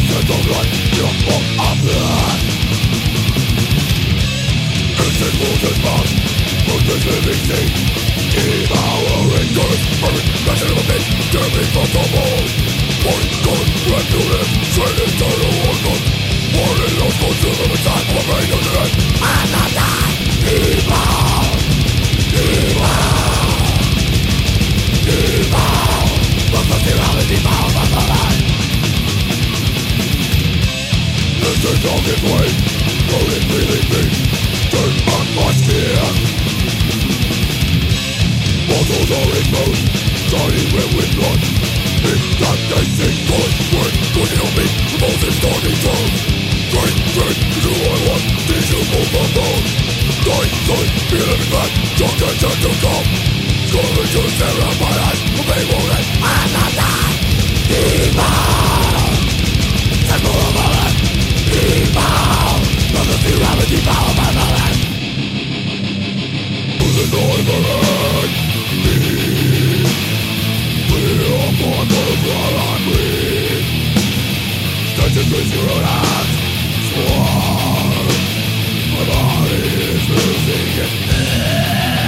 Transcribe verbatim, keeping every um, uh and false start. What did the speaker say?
Essence of life, the form of blood. Instant rooted mouth, ruthless living sea. Devouring good, burning, passion of a bitch, tearing from the bone. One good, left to live, straight into the world. One in lost consumer inside of a brain of the dead. I'm not dying, evil, evil, evil. But the reality bound by the light. This is all this way, rolling, breathing me. Turn atmosphere. Muscles are exposed, starting red with blood. Incandescent blood, work, looking on me. The most is starting through. Drink, drink, do I want, these you move the bone. Die, die, feel it back, drunk and turn to come. Scrolling to stare at my eyes, the pain won't end. I'm not dying, evil. Temple of my life, evil. But the reality power by my life. The noise of earth, me. We're upon the ground I breathe. Touching with your hands, sworn. My body is losing its